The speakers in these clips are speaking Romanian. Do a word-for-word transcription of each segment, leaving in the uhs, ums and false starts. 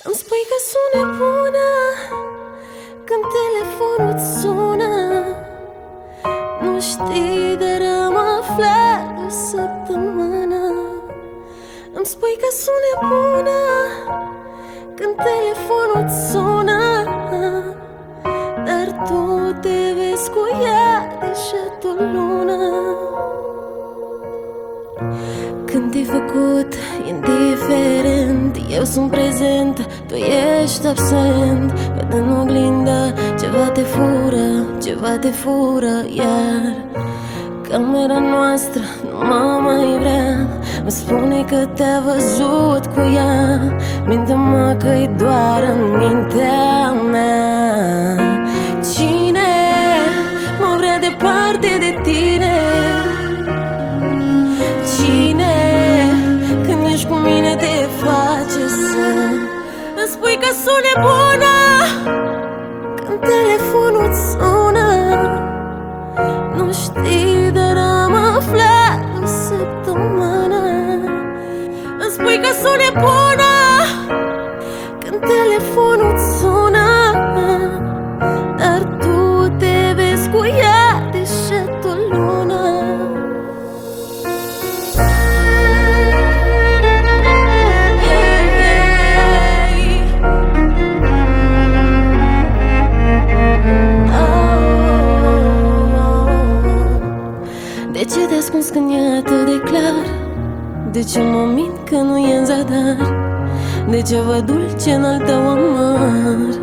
Îmi spui că sunt nebună când telefonul îți sună. Nu știi, dar am aflat o săptămână. Îmi spui că sunt nebună când telefonul îți sună, dar tu te vezi cu ea deja o lună. Când te-ai făcut indiferent, eu sunt prezent, tu ești absent. Văd în oglindă, ceva te fură, ceva te fură iar. Camera noastră nu mă mai vrea, îmi spune că te-a văzut cu ea. Minte-mă că-i doar în mintea mea. Cine mă vrea departe de tine? Cine când ești cu mine te face să îmi spui că sunt nebună când telefonul îți sună? Nu știi, dar am aflat o săptămână. Îmi spui că sunt nebună când telefonul îți sună, dar tu te vezi cu ea deja o lună. De ce te ascunzi când e atât de clar? De ce mă mint că nu e în zadar? De ce văd dulce în al tău amar?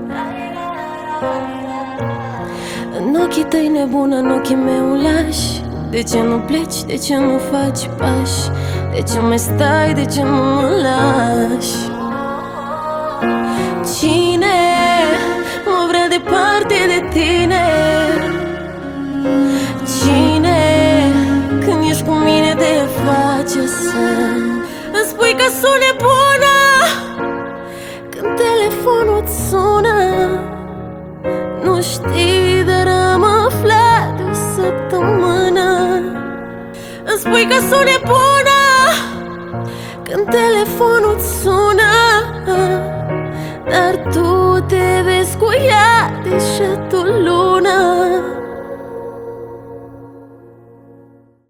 În ochii tăi nebună, în ochii meu lași. De ce nu pleci, de ce nu faci pași? De ce mai stai, de ce nu mă lași? Cine mă vrea departe de tine? Cine când ești cu mine te face să îmi spui că sunt nebună când telefonul îți sună? Nu știi, dar am aflat o săptămână. Îmi spui că sunt nebună când telefonul îți sună, dar tu te vezi cu ea deja o lună.